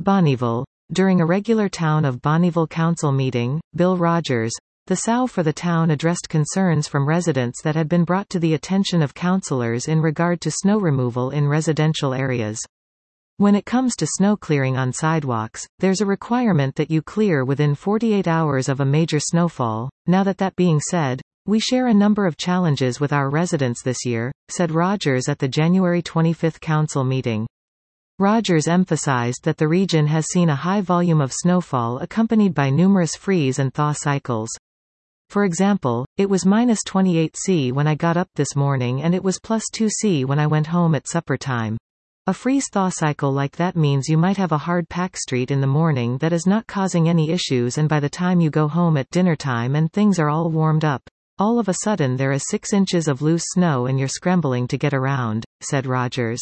Bonnyville. During a regular Town of Bonnyville Council meeting, Bill Rogers, the SOW for the town, addressed concerns from residents that had been brought to the attention of councilors in regard to snow removal in residential areas. When it comes to snow clearing on sidewalks, there's a requirement that you clear within 48 hours of a major snowfall. Now that being said, we share a number of challenges with our residents this year, said Rogers at the January 25 council meeting. Rogers emphasized that the region has seen a high volume of snowfall accompanied by numerous freeze and thaw cycles. For example, it was -28 C when I got up this morning and it was +2 C when I went home at supper time. A freeze-thaw cycle like that means you might have a hard packed street in the morning that is not causing any issues, and by the time you go home at dinner time and things are all warmed up, all of a sudden there is 6 inches of loose snow and you're scrambling to get around, said Rogers.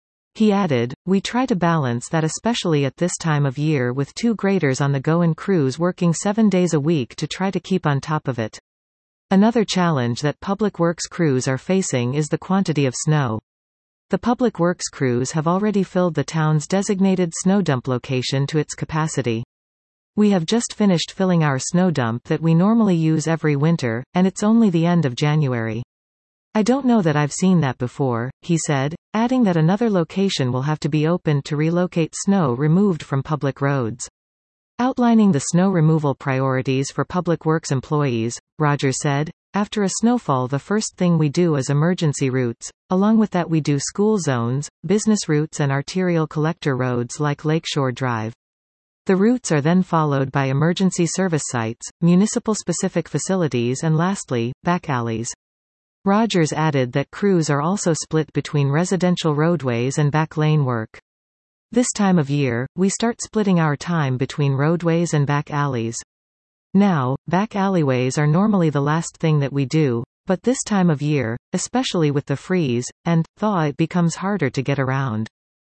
He added, we try to balance that, especially at this time of year, with 2 graders on the go and crews working 7 days a week to try to keep on top of it. Another challenge that public works crews are facing is the quantity of snow. The public works crews have already filled the town's designated snow dump location to its capacity. We have just finished filling our snow dump that we normally use every winter, and it's only the end of January. I don't know that I've seen that before, he said, adding that another location will have to be opened to relocate snow removed from public roads. Outlining the snow removal priorities for public works employees, Rogers said, after a snowfall the first thing we do is emergency routes. Along with that we do school zones, business routes and arterial collector roads like Lakeshore Drive. The routes are then followed by emergency service sites, municipal-specific facilities and lastly, back alleys. Rogers added that crews are also split between residential roadways and back lane work. This time of year, we start splitting our time between roadways and back alleys. Now, back alleyways are normally the last thing that we do, but this time of year, especially with the freeze and thaw, it becomes harder to get around.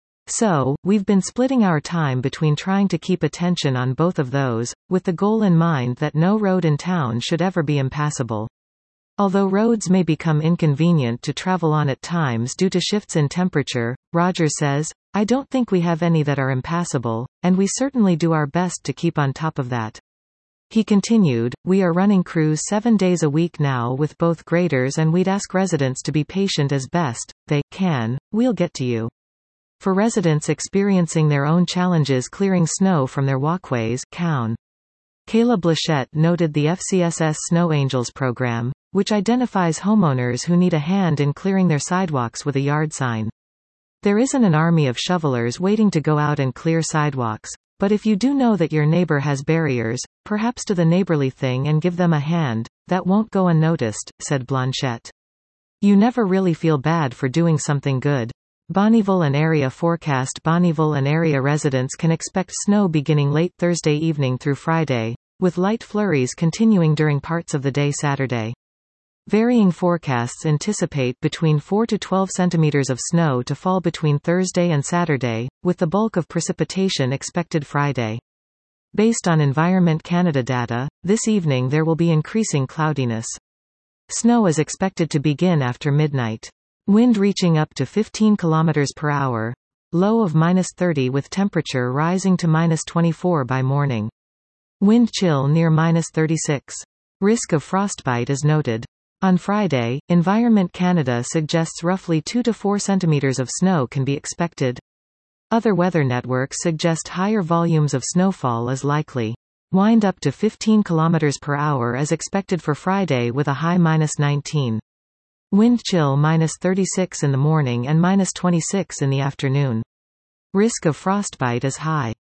So, we've been splitting our time between trying to keep attention on both of those, with the goal in mind that no road in town should ever be impassable. Although roads may become inconvenient to travel on at times due to shifts in temperature, Rogers says, I don't think we have any that are impassable, and we certainly do our best to keep on top of that. He continued, we are running crews 7 days a week now with both graders, and we'd ask residents to be patient as best they can. We'll get to you. For residents experiencing their own challenges clearing snow from their walkways, Kayla Blachette noted the FCSS Snow Angels program, which identifies homeowners who need a hand in clearing their sidewalks with a yard sign. There isn't an army of shovelers waiting to go out and clear sidewalks. But if you do know that your neighbor has barriers, perhaps do the neighborly thing and give them a hand. That won't go unnoticed, said Blanchette. You never really feel bad for doing something good. Bonnyville and area forecast. Bonnyville and area residents can expect snow beginning late Thursday evening through Friday, with light flurries continuing during parts of the day Saturday. Varying forecasts anticipate between 4 to 12 centimeters of snow to fall between Thursday and Saturday, with the bulk of precipitation expected Friday. Based on Environment Canada data, this evening there will be increasing cloudiness. Snow is expected to begin after midnight. Wind reaching up to 15 km per hour. Low of -30 with temperature rising to -24 by morning. Wind chill near -36. Risk of frostbite is noted. On Friday, Environment Canada suggests roughly 2 to 4 centimeters of snow can be expected. Other weather networks suggest higher volumes of snowfall is likely. Wind up to 15 km per hour as expected for Friday with a high -19. Wind chill -36 in the morning and -26 in the afternoon. Risk of frostbite is high.